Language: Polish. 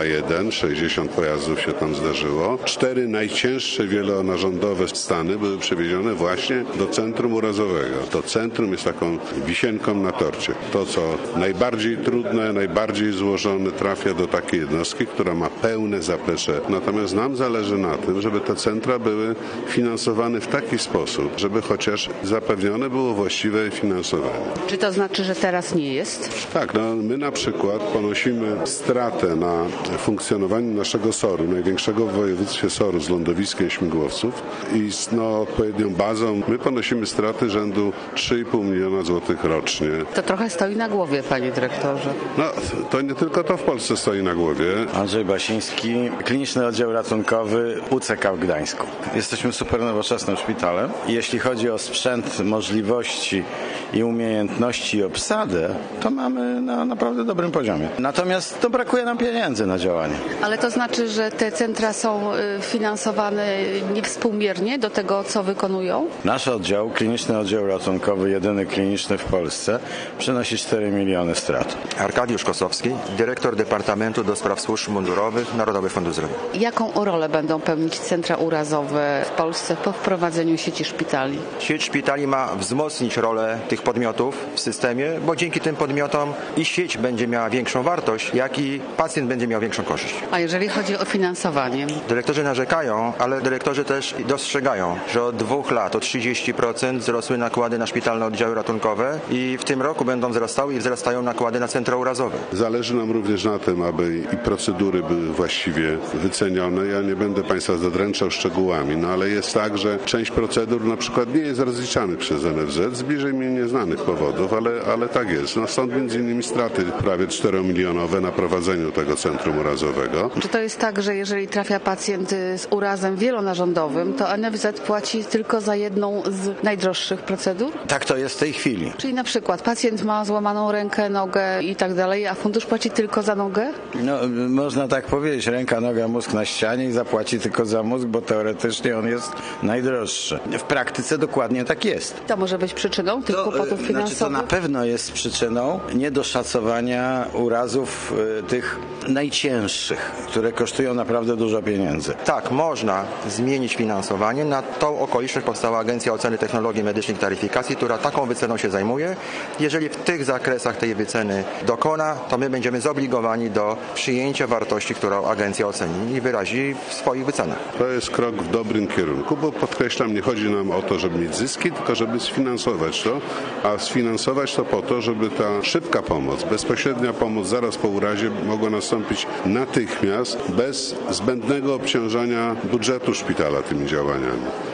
A1, 60 pojazdów się tam zdarzyło. 4 najcięższe wielonarządowe stany były przewiezione właśnie do centrum urazowego. To centrum jest taką wisienką na torcie. To, co najbardziej trudne, najbardziej złożone, trafia do takiej jednostki, która ma pełne zaplecze. Natomiast nam zależy na tym, żeby te centra były finansowane w taki sposób, żeby chociaż zapewnione było właściwe finansowanie. Czy to znaczy, że teraz nie jest? Tak, my na przykład ponosimy stratę na funkcjonowaniu naszego SOR-u, największego w województwie SOR-u z lądowiskiem śmigłowców i z odpowiednią bazą. My ponosimy straty rzędu 3,5 miliona złotych rocznie. To trochę stoi na głowie, panie dyrektorze. No, to nie tylko to w Polsce stoi na głowie. Andrzej Basiński, Kliniczny Oddział Ratunkowy UCK w Gdańsku. Jesteśmy super nowoczesnym szpitalem. Jeśli chodzi o sprzęt, możliwości i umiejętności i obsadę, to mamy na naprawdę dobrym poziomie. Natomiast to brakuje nam pieniędzy na działanie. Ale to znaczy, że te centra są finansowane niewspółmiernie do tego, co wykonują? Nasz oddział, Kliniczny Oddział Ratunkowy, jedyny kliniczny w Polsce, przynosi 4 miliony strat. Arkadiusz Kosowski, dyrektor Departamentu do Spraw Służb Mundurowych, Narodowy Fundusz Zdrowia. Jaką rolę będą pełnić centra urazowe w Polsce po wprowadzeniu sieci szpitali? Sieć szpitali ma wzmocnić rolę tych podmiotów w systemie, bo dzięki tym podmiotom i sieć będzie miała większą wartość, jak i pacjent będzie miał większą korzyść. A jeżeli chodzi o finansowanie? Dyrektorzy narzekają, ale dyrektorzy też dostrzegają, że od 2 lat o 30% wzrosły nakłady na szpitalne oddziały ratunkowe i w tym roku będą wzrastały i wzrastają nakłady na centra urazowe. Zależy nam również na tym, aby i procedury były właściwie wycenione. Ja nie będę Państwa zadręczał szczegółami, ale jest tak, że część procedur na przykład nie jest rozliczanych przez NFZ z bliżej mi nieznanych powodów, ale tak jest. Stąd między innymi straty prawie 4-milionowe na prowadzeniu tego centrum urazowego. Czy to jest tak, że jeżeli trafia pacjent z urazem wielonarządowym, to NFZ płaci tylko za jedną z najdroższych procedur? Tak to jest w tej chwili. Czyli na przykład pacjent ma złamaną rękę, nogę i tak dalej, a fundusz płaci tylko za nogę? No, można tak powiedzieć, ręka, noga, mózg na ścianie i zapłaci tylko za mózg, bo teoretycznie on jest najdroższy. W praktyce dokładnie tak jest. To może być przyczyną tych kłopotów finansowych? To na pewno jest przyczyną niedoszacowania urazów tych najcięższych, które kosztują naprawdę dużo pieniędzy. Tak, można zmienić finansowanie. Na tą okoliczność powstała Agencja Oceny Technologii Medycznych i Taryfikacji, która taką wyceną się zajmuje. Jeżeli w tych zakresach tej wyceny dokona, to my będziemy zobligowani do przyjęcia wartości, którą agencja oceni i wyrazi w swoich wycenach. To jest krok w dobrym kierunku, bo podkreślam, nie chodzi nam o to, żeby mieć zyski, tylko żeby sfinansować to, a sfinansować to po to, żeby ta szybka pomoc, bezpośrednia pomoc zaraz po urazie mogła nastąpić natychmiast, bez zbędnego obciążania budżetu szpitala tymi działaniami.